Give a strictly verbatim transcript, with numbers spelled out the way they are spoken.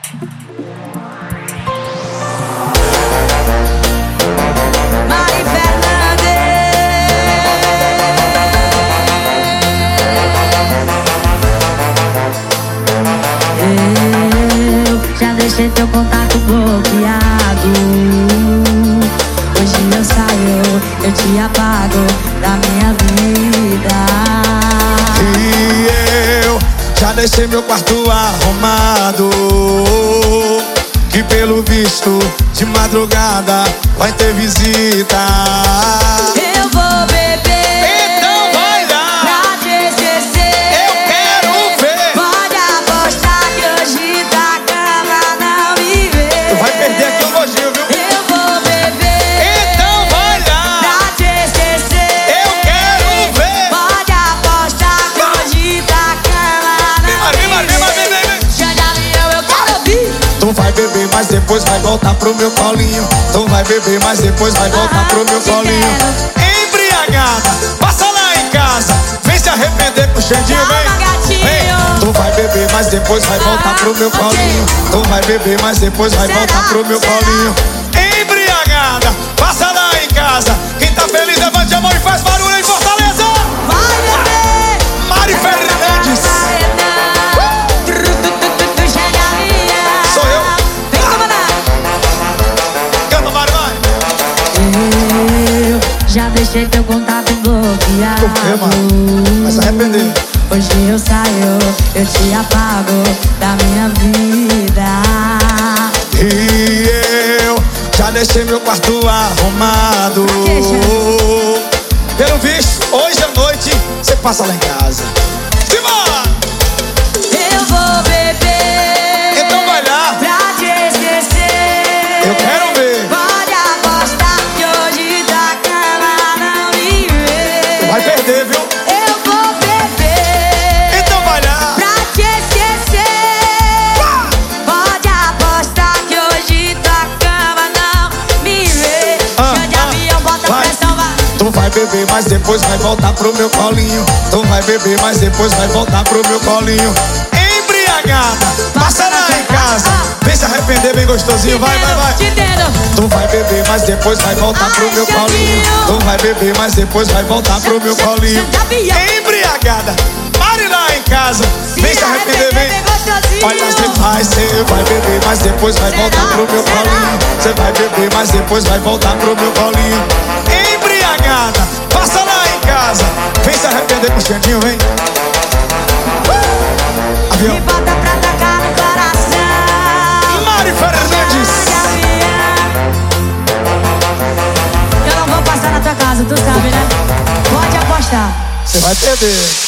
Mari Fernandes. Eu já deixei teu contato bloqueado. Hoje eu saio, eu te apago da minha vida. E eu já deixei meu quarto arrumado, que pelo visto de madrugada vai ter visita. Eu vou beber, Então vai lá, pra te esquecer. eu quero ver. Pode apostar que hoje da cama não me vê. Tu vai perder aqui um gojinho, viu? Eu vou beber, Então vai lá, pra te esquecer. eu quero ver. Pode apostar que hoje da cama não Vem, vem, me vem, vê. vem, vem, vem. Xande Avião, eu quero ouvir. Tu vai beber, mas depois vai voltar pro meu colinho. Tu vai beber, mas depois vai voltar pro meu colinho. Embriagada, passa lá em casa, vem se arrepender com o Xandinho, Calma, vem. gatinho. Vem. Tu vai beber, mas depois vai voltar pro meu Ah, colinho. Tu vai beber, mas depois vai Será? voltar pro meu Será? colinho. Embriagada, passa lá em casa. Quem tá feliz, levante a mão e faz barulho em Fortaleza. Vai beber. Mari Fernandes. Xande Avião. Sou eu. Vem, comandante. Canta, Mari, vai. Eu já deixei teu contato bloqueado. Por quê, mano? Vai se arrepender. Hoje eu saio, eu te apago da minha vida. E eu já deixei meu quarto arrumado. Pelo visto, hoje à noite você passa lá em casa. Simbora! Eu vou beber, Então vai lá, pra te esquecer. eu quero ver. Pode apostar que hoje da cama não me vê. Vai perder, viu? Eu vou beber, Então vai lá. pra te esquecer. Pode apostar que hoje da cama não me vê. Ah, Xande ah, Avião, bota vai. pressão, vai. Tu vai beber, mas depois vai voltar pro meu colinho. Tu vai beber, mas depois vai voltar pro meu colinho. Embriagada, passa lá em casa, vem se arrepender bem gostosinho, vai, vai, vai. Te entendo. Tu vai beber, mas depois vai voltar pro meu colinho. Tu vai beber, mas depois vai voltar pro meu colinho. Embriagada, pare lá em casa, vem se arrepender, vem. Olha, você vai, você vai beber, mas depois vai voltar pro meu colinho. Você vai beber, mas depois vai voltar pro meu colinho. Embriagada, passa lá em casa, vem se arrepender com o Xandinho, vem. Avião. Me bota pra tocar no coração. Mari Fernandes. Xande Avião. Eu não vou passar na tua casa, tu sabe, né? Pode apostar. Você vai perder.